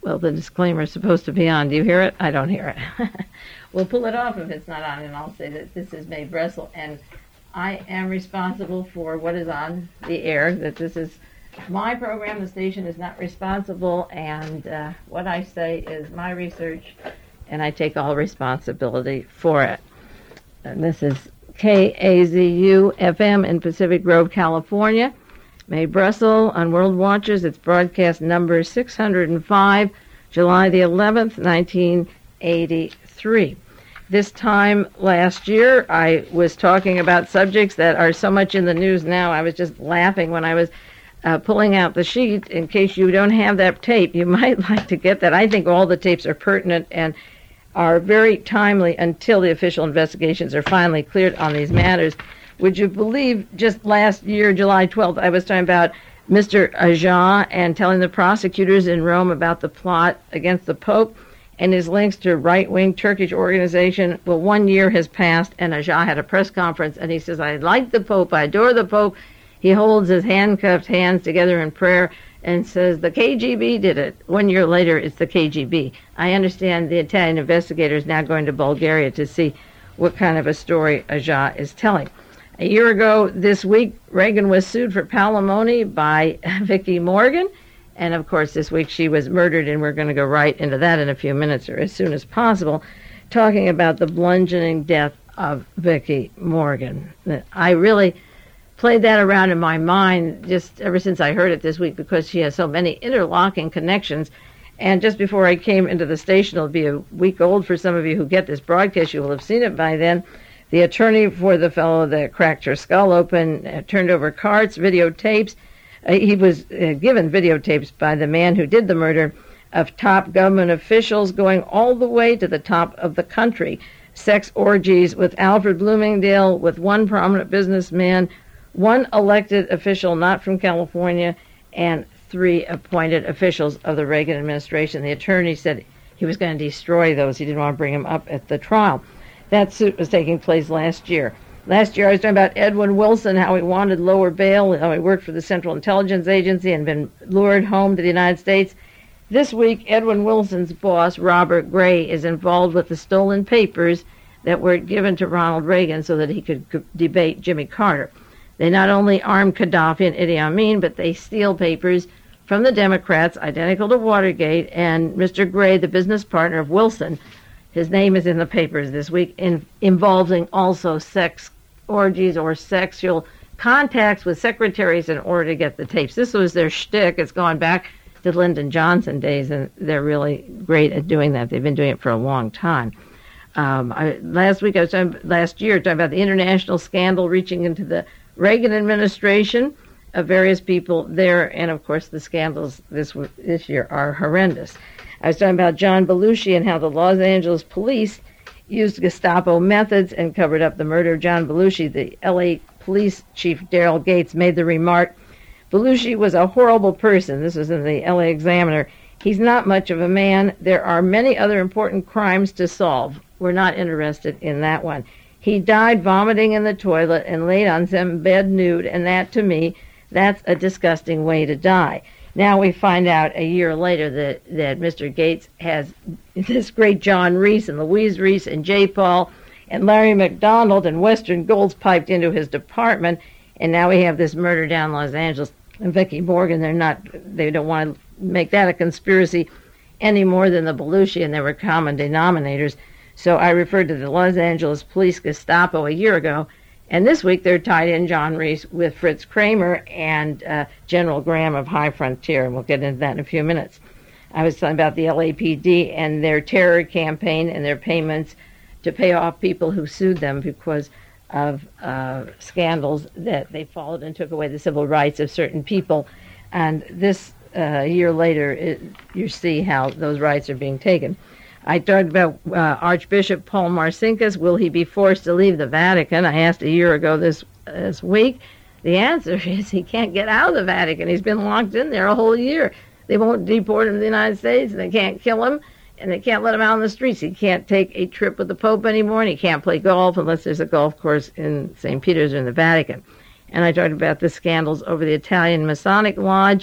Well, the disclaimer is supposed to be on. Do you hear it? I don't hear it. We'll pull it off if it's not on, and I'll say that this is Mae Bressel, and I am responsible for what is on the air, that this is my program. The station is not responsible, and what I say is my research, and I take all responsibility for it. And this is KAZU-FM in Pacific Grove, California. Mae Bressel on World Watchers. It's broadcast number 605, July the 11th, 1983. This time last year, I was talking about subjects that are so much in the news now. I was just laughing when I was pulling out the sheet. In case you don't have that tape, you might like to get that. I think all the tapes are pertinent and are very timely until the official investigations are finally cleared on these matters. Would you believe just last year, July 12th, I was talking about Mr. Ajah and telling the prosecutors in Rome about the plot against the Pope and his links to right-wing Turkish organization. Well, 1 year has passed, and Ajah had a press conference, and he says, I like the Pope, I adore the Pope. He holds his handcuffed hands together in prayer and says, the KGB did it. 1 year later, it's the KGB. I understand the Italian investigator is now going to Bulgaria to see what kind of a story Ajah is telling. A year ago this week, Reagan was sued for palimony by Vicki Morgan. And, of course, this week she was murdered, and we're going to go right into that in a few minutes or as soon as possible, talking about the bludgeoning death of Vicki Morgan. I really played that around in my mind just ever since I heard it this week because she has so many interlocking connections. And just before I came into the station, it'll be a week old for some of you who get this broadcast. You will have seen it by then. The attorney for the fellow that cracked her skull open turned over carts, videotapes. He was given videotapes by the man who did the murder of top government officials going all the way to the top of the country. Sex orgies with Alfred Bloomingdale, with one prominent businessman, one elected official not from California, and 3 appointed officials of the Reagan administration. The attorney said he was going to destroy those. He didn't want to bring them up at the trial. That suit was taking place last year. Last year I was talking about Edwin Wilson, how he wanted lower bail, how he worked for the Central Intelligence Agency and been lured home to the United States. This week, Edwin Wilson's boss, Robert Gray, is involved with the stolen papers that were given to Ronald Reagan so that he could debate Jimmy Carter. They not only armed Gaddafi and Idi Amin, but they steal papers from the Democrats, identical to Watergate, and Mr. Gray, the business partner of Wilson, his name is in the papers this week, involving also sex orgies or sexual contacts with secretaries in order to get the tapes. This was their shtick. It's gone back to Lyndon Johnson days, and they're really great at doing that. They've been doing it for a long time. Last year, talking about the international scandal reaching into the Reagan administration of various people there, and of course the scandals this year are horrendous. I was talking about John Belushi and how the Los Angeles police used Gestapo methods and covered up the murder of John Belushi. The L.A. police chief, Daryl Gates, made the remark, Belushi was a horrible person. This was in the L.A. Examiner. He's not much of a man. There are many other important crimes to solve. We're not interested in that one. He died vomiting in the toilet and laid on some bed nude, and that, to me, that's a disgusting way to die. Now we find out a year later that Mr. Gates has this great John Reese and Louise Reese and J. Paul and Larry McDonald and Western Golds piped into his department, and now we have this murder down in Los Angeles. And Vicki Morgan, they don't want to make that a conspiracy any more than the Belushi, and there were common denominators. So I referred to the Los Angeles Police Gestapo a year ago, and this week they're tied in, John Reese, with Fritz Kramer and General Graham of High Frontier, and we'll get into that in a few minutes. I was talking about the LAPD and their terror campaign and their payments to pay off people who sued them because of scandals that they followed and took away the civil rights of certain people. And this year later, you see how those rights are being taken. I talked about Archbishop Paul Marcinkus. Will he be forced to leave the Vatican? I asked a year ago this week. The answer is he can't get out of the Vatican. He's been locked in there a whole year. They won't deport him to the United States, and they can't kill him, and they can't let him out on the streets. He can't take a trip with the Pope anymore, and he can't play golf unless there's a golf course in St. Peter's or in the Vatican. And I talked about the scandals over the Italian Masonic Lodge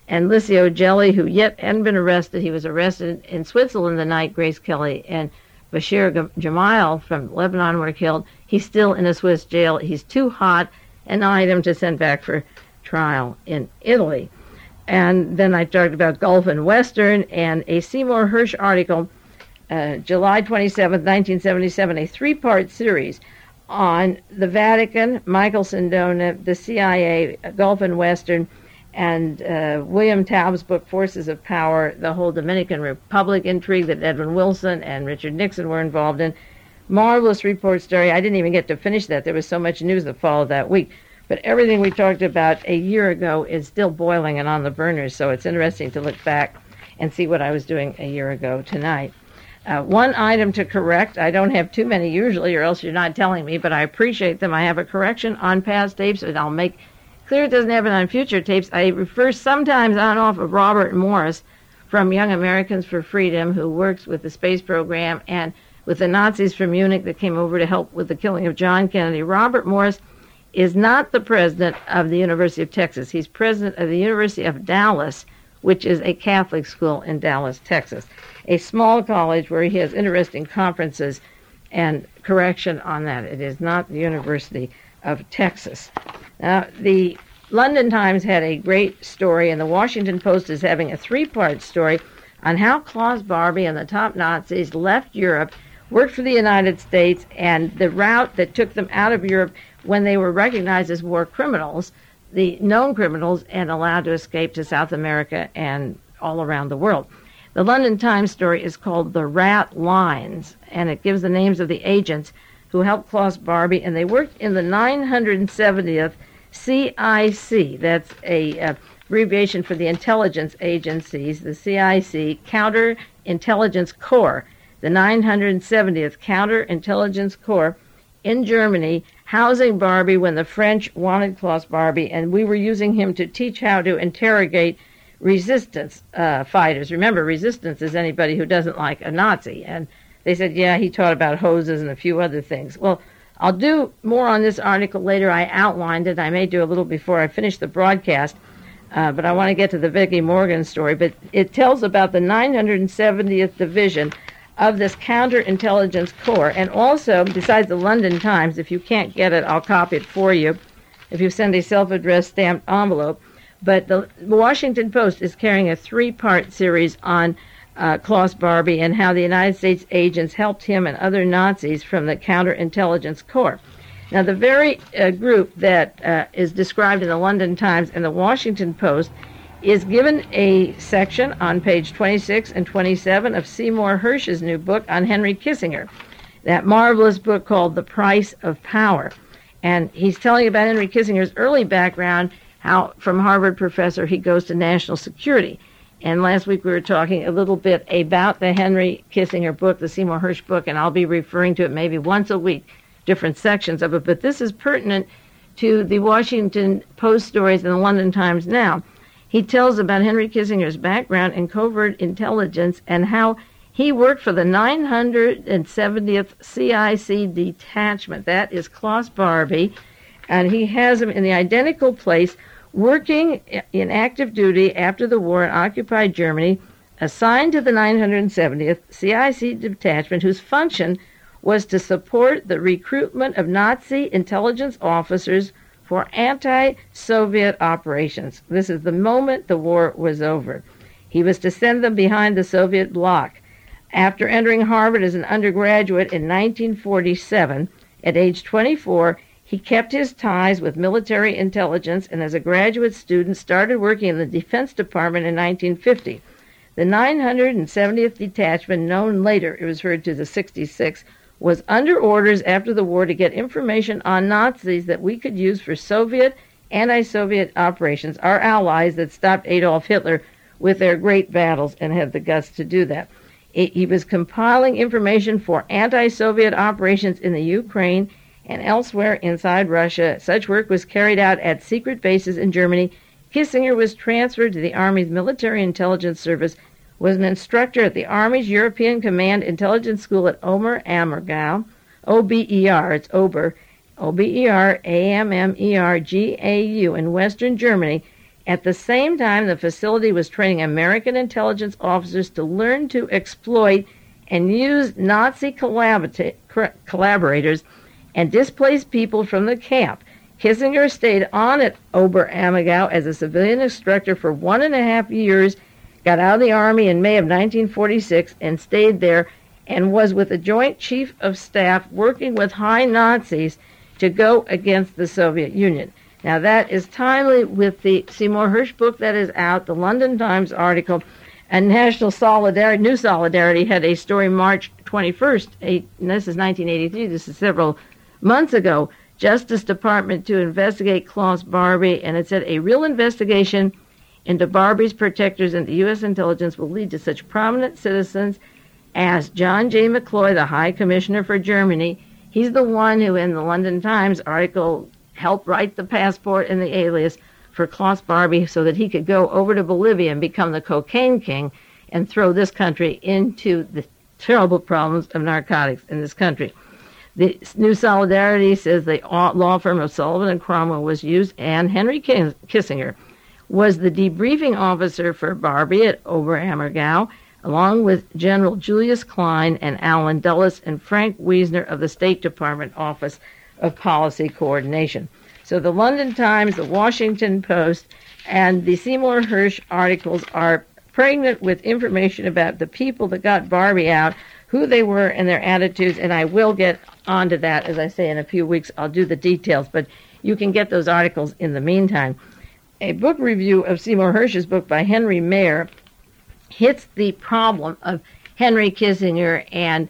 and Licio Gelli, who yet hadn't been arrested. He was arrested in Switzerland the night Grace Kelly and Bashir Gemayel from Lebanon were killed. He's still in a Swiss jail. He's too hot, an item to send back for trial in Italy. And then I talked about Gulf and Western, and a Seymour Hersh article, July 27, 1977, a three-part series on the Vatican, Michael Sindona, the CIA, Gulf and Western, and William Taub's book, Forces of Power, the whole Dominican Republic intrigue that Edwin Wilson and Richard Nixon were involved in. Marvelous report story. I didn't even get to finish that. There was so much news that followed that week. But everything we talked about a year ago is still boiling and on the burners, so it's interesting to look back and see what I was doing a year ago tonight. One item to correct. I don't have too many usually, or else you're not telling me, but I appreciate them. I have a correction on past tapes, and I'll make clear it doesn't happen on future tapes. I refer sometimes on and off of Robert Morris from Young Americans for Freedom, who works with the space program and with the Nazis from Munich that came over to help with the killing of John Kennedy. Robert Morris is not the president of the University of Texas. He's president of the University of Dallas, which is a Catholic school in Dallas, Texas, a small college where he has interesting conferences, and correction on that. It is not the University of Texas. Now, the London Times had a great story, and the Washington Post is having a three-part story on how Klaus Barbie and the top Nazis left Europe, worked for the United States, and the route that took them out of Europe when they were recognized as war criminals, the known criminals, and allowed to escape to South America and all around the world. The London Times story is called The Rat Lines, and it gives the names of the agents who helped Klaus Barbie, and they worked in the 970th CIC. That's a abbreviation for the intelligence agencies, the CIC, Counterintelligence Corps, the 970th Counterintelligence Corps in Germany, housing Barbie when the French wanted Klaus Barbie, and we were using him to teach how to interrogate resistance fighters. Remember, resistance is anybody who doesn't like a Nazi. And they said, yeah, he taught about hoses and a few other things. Well, I'll do more on this article later. I outlined it. I may do a little before I finish the broadcast, but I want to get to the Vicki Morgan story. But it tells about the 970th Division of this Counterintelligence Corps. And also, besides the London Times, if you can't get it, I'll copy it for you if you send a self-addressed stamped envelope. But the Washington Post is carrying a three-part series on Klaus Barbie and how the United States agents helped him and other Nazis from the Counterintelligence Corps. Now, the very group that is described in the London Times and the Washington Post is given a section on page 26 and 27 of Seymour Hersh's new book on Henry Kissinger, that marvelous book called The Price of Power. And he's telling about Henry Kissinger's early background, how from Harvard professor he goes to national security. And last week we were talking a little bit about the Henry Kissinger book, the Seymour Hersh book, and I'll be referring to it maybe once a week, different sections of it. But this is pertinent to the Washington Post stories and the London Times now. He tells about Henry Kissinger's background in covert intelligence and how he worked for the 970th CIC detachment. That is Klaus Barbie, and he has him in the identical place working in active duty after the war in occupied Germany, assigned to the 970th CIC detachment, whose function was to support the recruitment of Nazi intelligence officers for anti-Soviet operations. This is the moment the war was over. He was to send them behind the Soviet bloc. After entering Harvard as an undergraduate in 1947, at age 24, he kept his ties with military intelligence and as a graduate student started working in the Defense Department in 1950. The 970th Detachment, known later, it was referred to the 66, was under orders after the war to get information on Nazis that we could use for Soviet, anti-Soviet operations, our allies that stopped Adolf Hitler with their great battles and had the guts to do that. He was compiling information for anti-Soviet operations in the Ukraine and elsewhere inside Russia. Such work was carried out at secret bases in Germany. Kissinger was transferred to the Army's Military Intelligence Service, was an instructor at the Army's European Command Intelligence School at Ober-Ammergau, O-B-E-R, it's Ober, O-B-E-R-A-M-M-E-R-G-A-U in Western Germany, At the same time, the facility was training American intelligence officers to learn to exploit and use Nazi collaborators and displaced people from the camp. Kissinger stayed on at Oberammergau as a civilian instructor for 1.5 years, got out of the Army in May of 1946, and stayed there and was with the Joint Chief of Staff working with high Nazis to go against the Soviet Union. Now that is timely with the Seymour Hersh book that is out, the London Times article, and National Solidarity, New Solidarity had a story March 21st, and this is 1983, this is several months ago, Justice Department to investigate Klaus Barbie, and it said a real investigation into Barbie's protectors and the U.S. intelligence will lead to such prominent citizens as John J. McCloy, the High Commissioner for Germany. He's the one who, in the London Times article, helped write the passport and the alias for Klaus Barbie so that he could go over to Bolivia and become the cocaine king and throw this country into the terrible problems of narcotics in this country. The New Solidarity says the law firm of Sullivan and Cromwell was used, and Henry Kissinger was the debriefing officer for Barbie at Oberammergau, along with General Julius Klein and Alan Dulles and Frank Wiesner of the State Department Office of Policy Coordination. So the London Times, the Washington Post, and the Seymour Hersh articles are pregnant with information about the people that got Barbie out, who they were and their attitudes, and I will get onto that, as I say, in a few weeks. I'll do the details, but you can get those articles in the meantime. A book review of Seymour Hersh's book by Henry Mayer hits the problem of Henry Kissinger and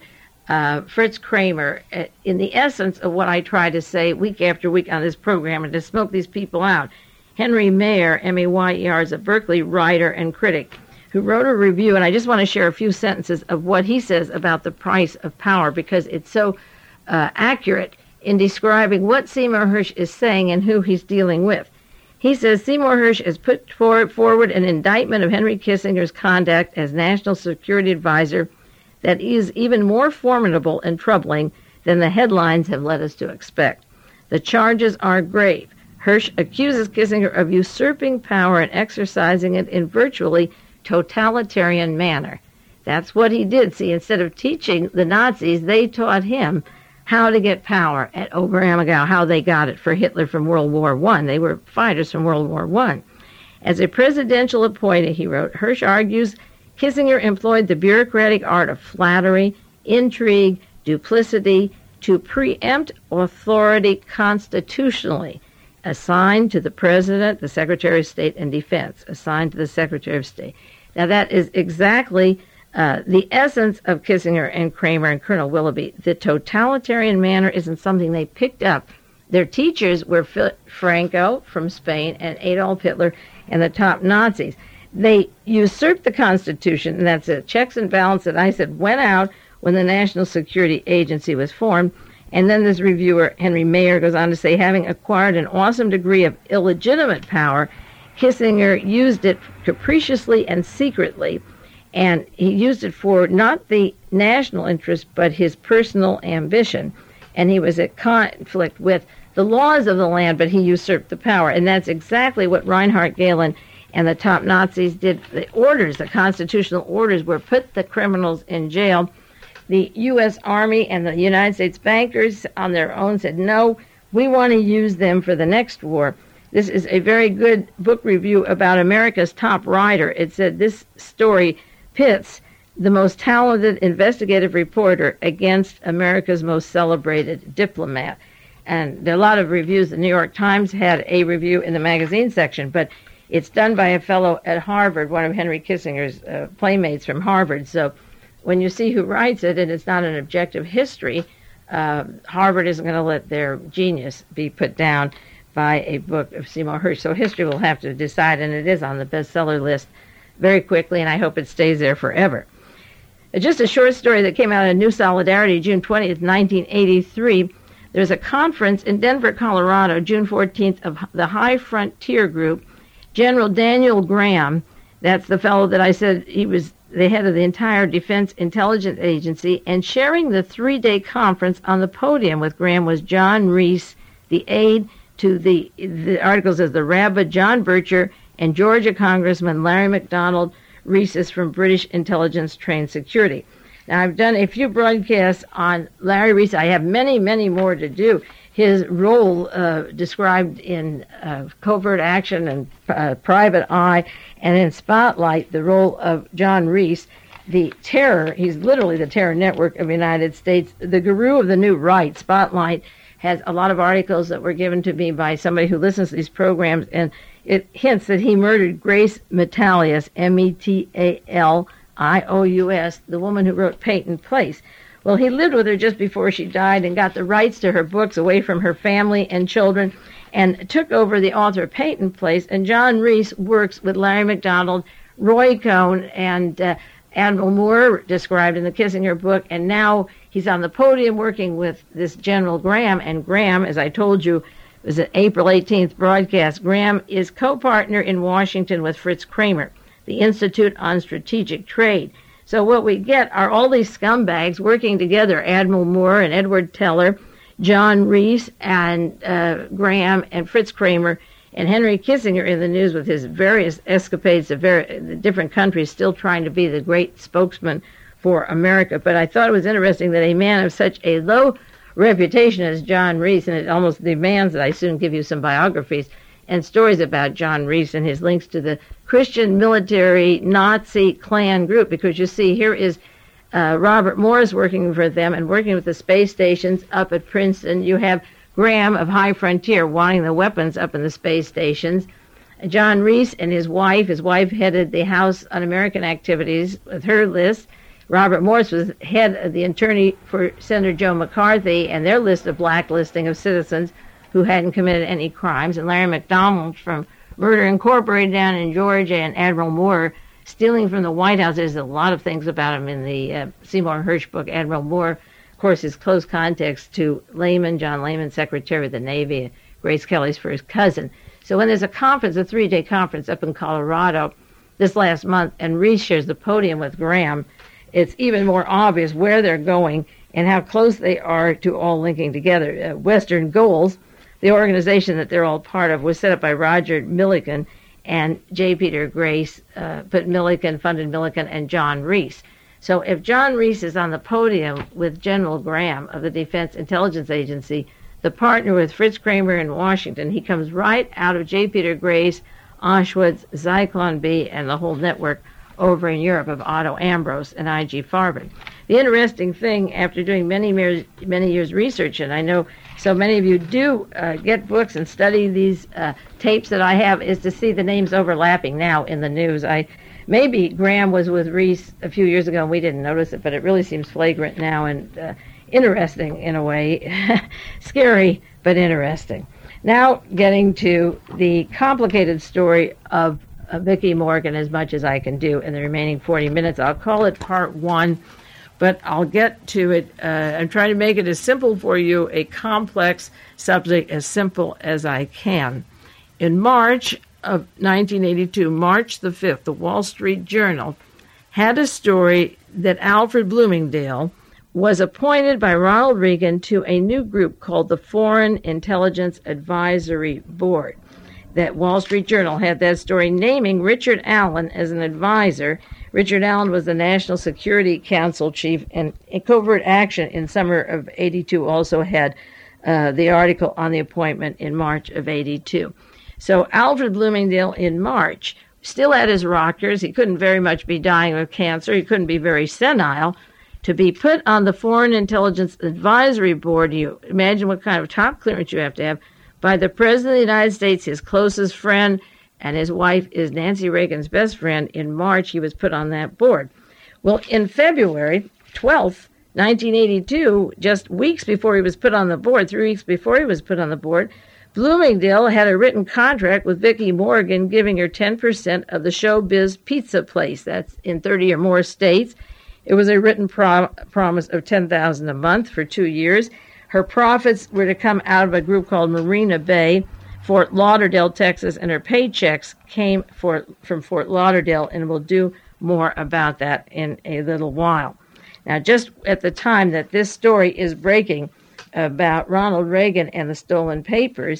Fritz Kramer in the essence of what I try to say week after week on this program, and to smoke these people out. Henry Mayer, M-A-Y-E-R, is a Berkeley writer and critic who wrote a review, and I just want to share a few sentences of what he says about the price of power, because it's so accurate in describing what Seymour Hersh is saying and who he's dealing with. He says Seymour Hersh has put forward an indictment of Henry Kissinger's conduct as National Security Advisor that is even more formidable and troubling than the headlines have led us to expect. The charges are grave. Hersh accuses Kissinger of usurping power and exercising it in virtually totalitarian manner. That's what he did. See, instead of teaching the Nazis, they taught him how to get power at Oberammergau, how they got it for Hitler from World War I. They were fighters from World War I. As a presidential appointee, he wrote, Hersh argues Kissinger employed the bureaucratic art of flattery, intrigue, duplicity to preempt authority constitutionally, assigned to the President, the Secretary of State, and Defense, assigned to the Secretary of State. Now that is exactly the essence of Kissinger and Kramer and Colonel Willoughby. The totalitarian manner isn't something they picked up. Their teachers were Franco from Spain and Adolf Hitler and the top Nazis. They usurped the Constitution, and that's a checks and balance that I said went out when the National Security Agency was formed. And then this reviewer, Henry Mayer, goes on to say, having acquired an awesome degree of illegitimate power, Kissinger used it capriciously and secretly, and he used it for not the national interest, but his personal ambition. And he was at conflict with the laws of the land, but he usurped the power. And that's exactly what Reinhard Gehlen and the top Nazis did. The orders, the constitutional orders, were put the criminals in jail. The U.S. Army and the United States bankers on their own said, no, we want to use them for the next war. This is a very good book review about America's top writer. It said this story pits the most talented investigative reporter against America's most celebrated diplomat. And there are a lot of reviews. The New York Times had a review in the magazine section, but it's done by a fellow at Harvard, one of Henry Kissinger's playmates from Harvard. So when you see who writes it, and it's not an objective history, Harvard isn't going to let their genius be put down by a book of Seymour Hersh. So history will have to decide, and it is on the bestseller list very quickly, and I hope it stays there forever. Just a short story that came out in New Solidarity, June 20th, 1983. There's a conference in Denver, Colorado, June 14th, of the High Frontier Group. General Daniel Graham, that's the fellow that I said he was the head of the entire Defense Intelligence Agency, and sharing the 3-day conference on the podium with Graham was John Reese, the aide to the article says the Rabbi John Bircher and Georgia Congressman Larry McDonald Rees is from British Intelligence Trained Security. Now, I've done a few broadcasts on Larry Rees. I have many, many more to do. His role described in Covert Action and Private Eye, and in Spotlight, the role of John Rees, the terror. He's literally the terror network of the United States, the guru of the new right. Spotlight has a lot of articles that were given to me by somebody who listens to these programs, and it hints that he murdered Grace Metalius, Metalious, the woman who wrote Peyton Place. Well, he lived with her just before she died and got the rights to her books away from her family and children and took over the author of Peyton Place. And John Rees works with Larry McDonald, Roy Cohn, and Admiral Moore, described in the Kissinger book. And now he's on the podium working with this General Graham. And Graham, as I told you, was an April 18th broadcast. Graham is co-partner in Washington with Fritz Kramer, the Institute on Strategic Trade. So what we get are all these scumbags working together, Admiral Moore and Edward Teller, John Rees and Graham and Fritz Kramer, and Henry Kissinger in the news with his various escapades to the different countries, still trying to be the great spokesman for America. But I thought it was interesting that a man of such a low reputation as John Rees, and it almost demands that I soon give you some biographies and stories about John Rees and his links to the Christian military Nazi Klan group, because you see here is Robert Morris working for them and working with the space stations up at Princeton. You have Graham of High Frontier wanting the weapons up in the space stations. John Rees and his wife headed the House Un-American Activities with her list. Robert Morris was head of the attorney for Senator Joe McCarthy and their list of blacklisting of citizens who hadn't committed any crimes. And Larry McDonald from Murder Incorporated down in Georgia, and Admiral Moore stealing from the White House. There's a lot of things about him in the Seymour Hersh book. Admiral Moore, of course, his close contacts to Lehman, John Lehman, Secretary of the Navy, Grace Kelly's first cousin. So when there's a conference, a 3-day conference up in Colorado this last month, and Rees shares the podium with Graham, it's even more obvious where they're going and how close they are to all linking together. Western Goals, the organization that they're all part of, was set up by Roger Milliken, and J. Peter Grace funded Milliken and John Rees. So if John Rees is on the podium with General Graham of the Defense Intelligence Agency, the partner with Fritz Kramer in Washington, he comes right out of J. Peter Grace, Auschwitz, Zyklon B, and the whole network over in Europe of Otto Ambrose and I.G. Farben. The interesting thing, after doing many years research, and I know so many of you do get books and study these tapes that I have, is to see the names overlapping now in the news. Maybe Graham was with Rees a few years ago and we didn't notice it, but it really seems flagrant now and interesting in a way. Scary, but interesting. Now getting to the complicated story of Vicki Morgan, as much as I can do in the remaining 40 minutes. I'll call it part 1, but I'll get to it. I'm trying to make it as simple for you, a complex subject, as simple as I can. In March of 1982, March the 5th, the Wall Street Journal had a story that Alfred Bloomingdale was appointed by Ronald Reagan to a new group called the Foreign Intelligence Advisory Board. That Wall Street Journal had that story naming Richard Allen as an advisor. Richard Allen was the National Security Council chief, and Covert Action in summer of 82 also had the article on the appointment in March of 82. So Alfred Bloomingdale in March still had his rockers. He couldn't very much be dying of cancer. He couldn't be very senile. To be put on the Foreign Intelligence Advisory Board, you imagine what kind of top clearance you have to have, by the President of the United States, his closest friend, and his wife is Nancy Reagan's best friend. In March, he was put on that board. Well, in February 12th, 1982, just weeks before he was put on the board, 3 weeks before he was put on the board, Bloomingdale had a written contract with Vicki Morgan giving her 10% of the Showbiz Pizza Place. That's in 30 or more states. It was a written promise of $10,000 a month for 2 years. Her profits were to come out of a group called Marina Bay, Fort Lauderdale, Texas, and her paychecks came from Fort Lauderdale, and we'll do more about that in a little while. Now, just at the time that this story is breaking about Ronald Reagan and the stolen papers,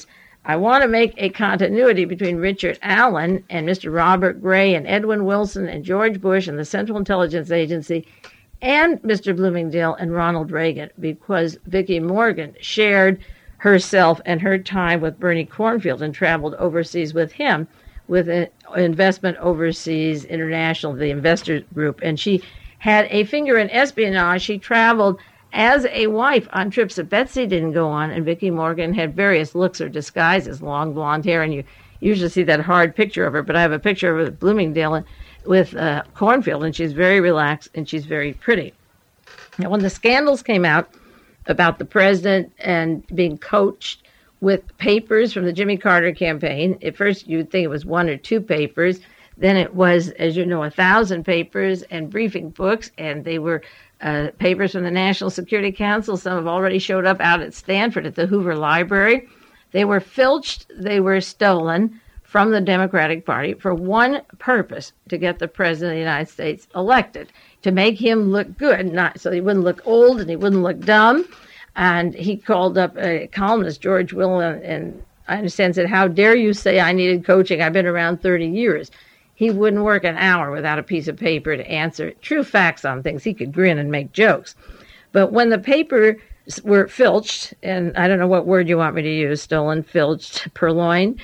I want to make a continuity between Richard Allen and Mr. Robert Gray and Edwin Wilson and George Bush and the Central Intelligence Agency and Mr. Bloomingdale and Ronald Reagan, because Vicki Morgan shared herself and her time with Bernie Cornfield and traveled overseas with him with an investment overseas international, the investor group. And she had a finger in espionage. She traveled as a wife on trips that Betsy didn't go on, and Vicki Morgan had various looks or disguises, long blonde hair, and you usually see that hard picture of her, but I have a picture of her with Bloomingdale and with Cornfield, and she's very relaxed and she's very pretty. Now, when the scandals came out about the president and being coached with papers from the Jimmy Carter campaign, at first you would think it was one or two papers, then it was, as you know, 1,000 papers and briefing books, and they were papers from the National Security Council. Some have already showed up out at Stanford at the Hoover Library. They were filched, they were stolen from the Democratic Party for one purpose: to get the President of the United States elected, to make him look good, not so he wouldn't look old and he wouldn't look dumb. And he called up a columnist, George Will, and I understand said, "How dare you say I needed coaching? I've been around 30 years. He wouldn't work an hour without a piece of paper to answer true facts on things. He could grin and make jokes. But when the papers were filched, and I don't know what word you want me to use, stolen, filched, purloined,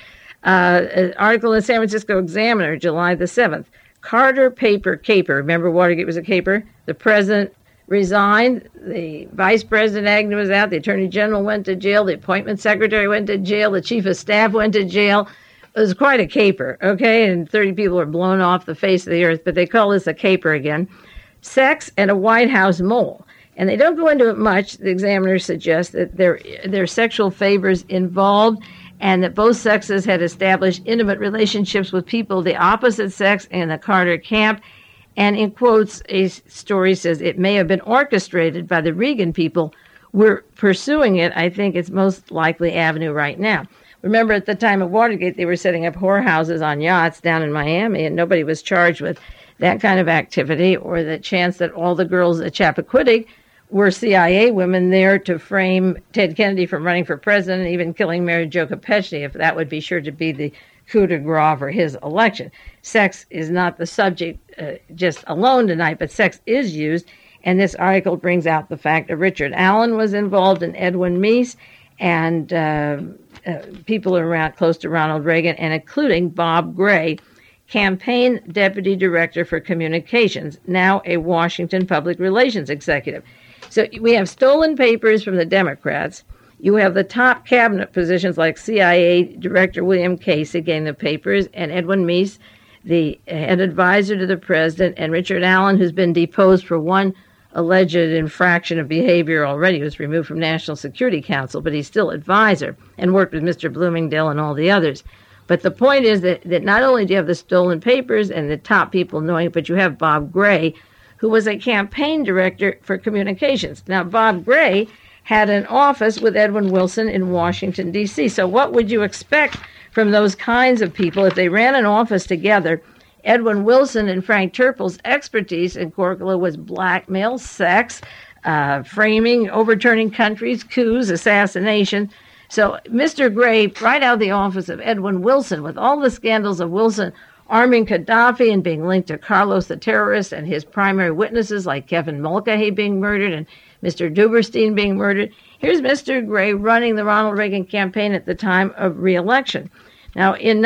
an article in the San Francisco Examiner, July the 7th, Carter paper caper. Remember Watergate was a caper? The president resigned. The Vice President Agnew was out. The Attorney General went to jail. The appointment secretary went to jail. The Chief of Staff went to jail. It was quite a caper, okay? And 30 people were blown off the face of the earth, but they call this a caper again. Sex and a White House mole. And they don't go into it much. The Examiner suggests that there are sexual favors involved and that both sexes had established intimate relationships with people of the opposite sex in the Carter camp. And in quotes, a story says it may have been orchestrated by the Reagan people. We're pursuing it. I think it's most likely avenue right now. Remember, at the time of Watergate, they were setting up whorehouses on yachts down in Miami, and nobody was charged with that kind of activity, or the chance that all the girls at Chappaquiddick were CIA women there to frame Ted Kennedy from running for president and even killing Mary Jo Kopechne, if that would be sure to be the coup de grace for his election. Sex is not the subject just alone tonight, but sex is used, and this article brings out the fact that Richard Allen was involved in Edwin Meese, and people around close to Ronald Reagan, and including Bob Gray, campaign deputy director for communications, now a Washington public relations executive. So we have stolen papers from the Democrats. You have the top cabinet positions like CIA Director William Casey getting the papers, and Edwin Meese, the head advisor to the president, and Richard Allen, who's been deposed for one alleged infraction of behavior already. He was removed from National Security Council, but he's still advisor and worked with Mr. Bloomingdale and all the others. But the point is that not only do you have the stolen papers and the top people knowing it, but you have Bob Gray, who was a campaign director for communications. Now, Bob Gray had an office with Edwin Wilson in Washington, D.C. So what would you expect from those kinds of people if they ran an office together? Edwin Wilson and Frank Turpel's expertise in Corcola was blackmail, sex, framing, overturning countries, coups, assassination. So Mr. Gray, right out of the office of Edwin Wilson, with all the scandals of Wilson arming Gaddafi and being linked to Carlos the terrorist and his primary witnesses like Kevin Mulcahy being murdered and Mr. Duberstein being murdered, here's Mr. Gray running the Ronald Reagan campaign at the time of re-election. Now, in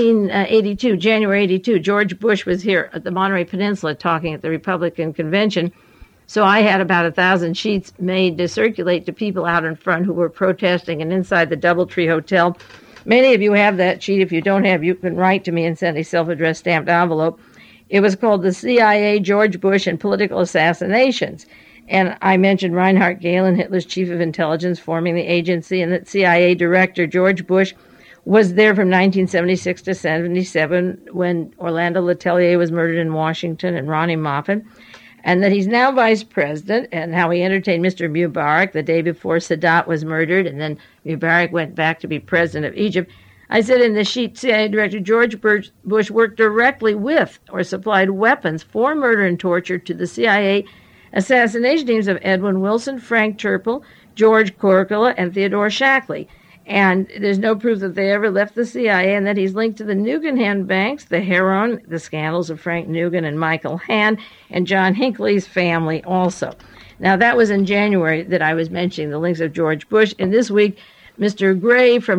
1982, January 82, George Bush was here at the Monterey Peninsula talking at the Republican convention. So I had about 1,000 sheets made to circulate to people out in front who were protesting and inside the Doubletree Hotel. Many of you have that sheet. If you don't have, you can write to me and send a self-addressed stamped envelope. It was called the CIA, George Bush, and Political Assassinations. And I mentioned Reinhard Gehlen, Hitler's chief of intelligence, forming the agency, and that CIA director, George Bush, was there from 1976 to 77 when Orlando Letelier was murdered in Washington and Ronnie Moffat, and that he's now vice president, and how he entertained Mr. Mubarak the day before Sadat was murdered, and then Mubarak went back to be president of Egypt. I said in the sheet, CIA Director George Bush worked directly with or supplied weapons for murder and torture to the CIA assassination teams of Edwin Wilson, Frank Turpel, George Corcola, and Theodore Shackley. And there's no proof that they ever left the CIA, and that he's linked to the Nugan banks, the Heron, the scandals of Frank Nugan and Michael Hand, and John Hinckley's family also. Now, that was in January that I was mentioning the links of George Bush. And this week, Mr. Gray from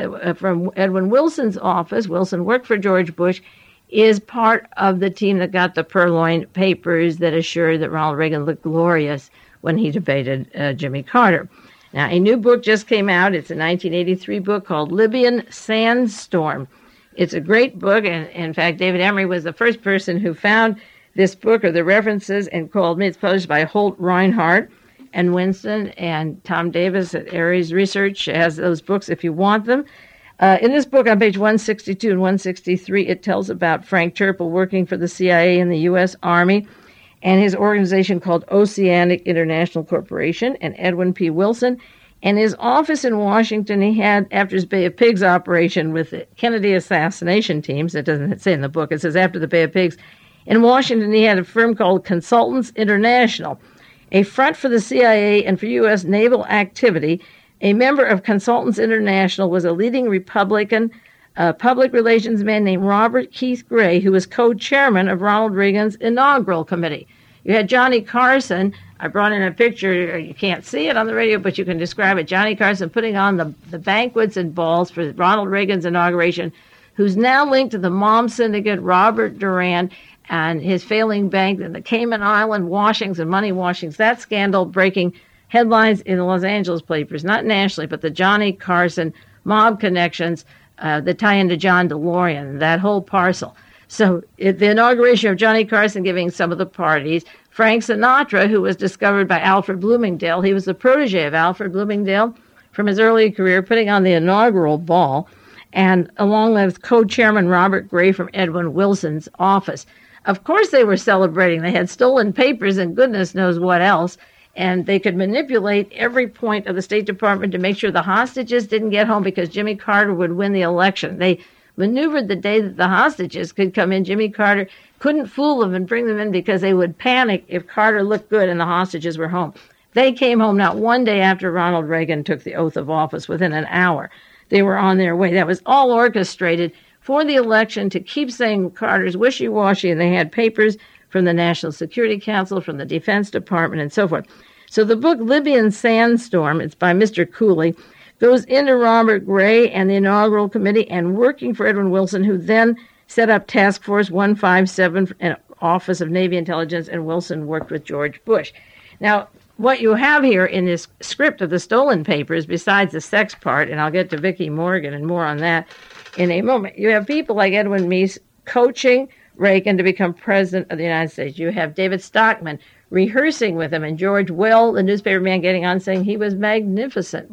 Edwin Wilson's office, Wilson worked for George Bush, is part of the team that got the Purloined Papers that assured that Ronald Reagan looked glorious when he debated Jimmy Carter. Now, a new book just came out. It's a 1983 book called Libyan Sandstorm. It's a great book, and in fact, David Emery was the first person who found this book or the references and called me. It's published by Holt Reinhardt and Winston, and Tom Davis at Ares Research has those books if you want them. In this book, on page 162 and 163, it tells about Frank Turple working for the CIA and the U.S. Army and his organization called Oceanic International Corporation, and Edwin P. Wilson. And his office in Washington, he had, after his Bay of Pigs operation with the Kennedy assassination teams, it doesn't say in the book, it says after the Bay of Pigs, in Washington, he had a firm called Consultants International, a front for the CIA and for U.S. naval activity. A member of Consultants International was a leading Republican public relations man named Robert Keith Gray, who was co-chairman of Ronald Reagan's inaugural committee. You had Johnny Carson. I brought in a picture. You can't see it on the radio, but you can describe it. Johnny Carson putting on the banquets and balls for Ronald Reagan's inauguration, who's now linked to the Mom Syndicate, Robert Durand, and his failing bank and the Cayman Island washings and money washings. That scandal breaking headlines in the Los Angeles papers, not nationally, but the Johnny Carson mob connections that tie into John DeLorean, that whole parcel. So the inauguration of Johnny Carson giving some of the parties, Frank Sinatra, who was discovered by Alfred Bloomingdale, he was the protege of Alfred Bloomingdale from his early career, putting on the inaugural ball, and along with co-chairman Robert Gray from Edwin Wilson's office. Of course they were celebrating. They had stolen papers and goodness knows what else, and they could manipulate every point of the State Department to make sure the hostages didn't get home because Jimmy Carter would win the election. They maneuvered the day that the hostages could come in. Jimmy Carter couldn't fool them and bring them in because they would panic if Carter looked good and the hostages were home. They came home not one day after Ronald Reagan took the oath of office, within an hour. They were on their way. That was all orchestrated for the election to keep saying Carter's wishy-washy, and they had papers from the National Security Council, from the Defense Department, and so forth. So the book Libyan Sandstorm, it's by Mr. Cooley, goes into Robert Gray and the inaugural committee and working for Edwin Wilson, who then set up Task Force 157, an Office of Navy Intelligence, and Wilson worked with George Bush. Now, what you have here in this script of the stolen papers, besides the sex part, and I'll get to Vicki Morgan and more on that in a moment, you have people like Edwin Meese coaching Reagan to become president of the United States. You have David Stockman rehearsing with him, and George Will, the newspaper man, getting on saying he was magnificent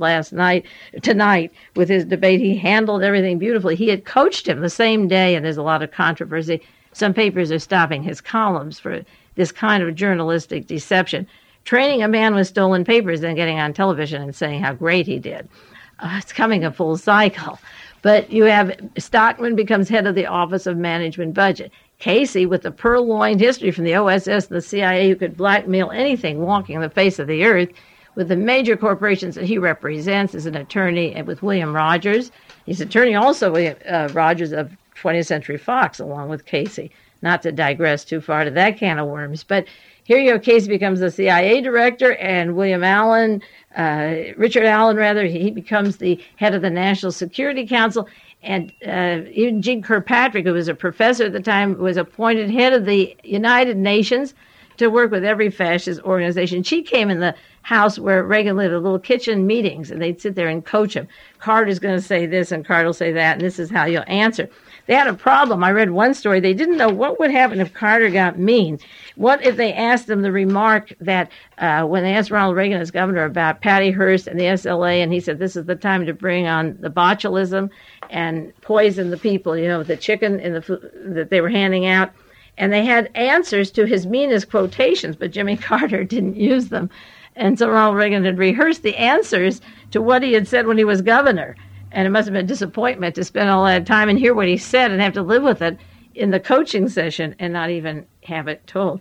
tonight with his debate. He handled everything beautifully. He had coached him the same day, and there's a lot of controversy. Some papers are stopping his columns for this kind of journalistic deception. Training a man with stolen papers, then getting on television and saying how great he did. It's coming a full cycle. But you have Stockman becomes head of the Office of Management Budget. Casey, with the purloined history from the OSS and the CIA, who could blackmail anything walking the face of the earth, with the major corporations that he represents as an attorney, and with William Rogers. He's attorney also, Rogers of 20th Century Fox, along with Casey. Not to digress too far to that can of worms. But here you have Casey becomes the CIA director, and Richard Allen, he becomes the head of the National Security Council. And even Jean Kirkpatrick, who was a professor at the time, was appointed head of the United Nations to work with every fascist organization. She came in the house where Reagan lived, little kitchen meetings, and they'd sit there and coach him. Carter's going to say this, and Carter will say that, and this is how you'll answer. They had a problem. I read one story. They didn't know what would happen if Carter got mean. What if they asked him the remark that when they asked Ronald Reagan as governor about Patty Hearst and the SLA, and he said this is the time to bring on the botulism and poison the people, the chicken in the food that they were handing out. And they had answers to his meanest quotations, but Jimmy Carter didn't use them. And so Ronald Reagan had rehearsed the answers to what he had said when he was governor. And it must have been a disappointment to spend all that time and hear what he said and have to live with it in the coaching session and not even have it told.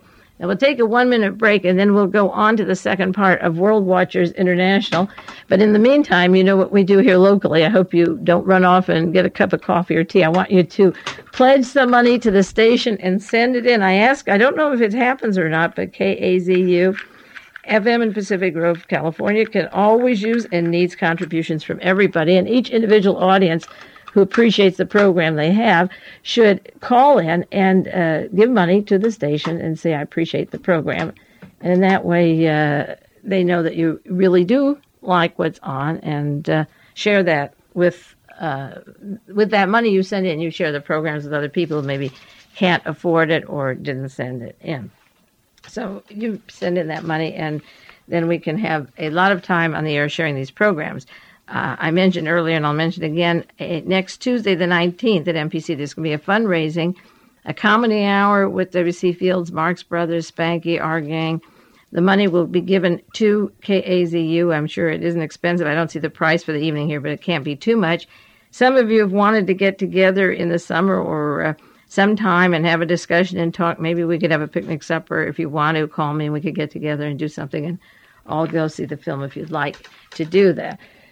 And we'll take a 1-minute break, and then we'll go on to the second part of World Watchers International. But in the meantime, you know what we do here locally. I hope you don't run off and get a cup of coffee or tea. I want you to pledge some money to the station and send it in. I don't know if it happens or not, but KAZU FM in Pacific Grove, California, can always use and needs contributions from everybody. And each individual audience who appreciates the program they have should call in and give money to the station and say, I appreciate the program. And in that way, they know that you really do like what's on, and share that with that money you send in. You share the programs with other people who maybe can't afford it or didn't send it in. So you send in that money, and then we can have a lot of time on the air sharing these programs. I mentioned earlier, and I'll mention again, next Tuesday, the 19th at MPC, there's going to be a fundraising, a comedy hour with W.C. Fields, Marx Brothers, Spanky, our gang. The money will be given to KAZU. I'm sure it isn't expensive. I don't see the price for the evening here, but it can't be too much. Some of you have wanted to get together in the summer or sometime and have a discussion and talk. Maybe we could have a picnic supper. If you want to, call me and we could get together and do something and all go see the film if you'd like to do that.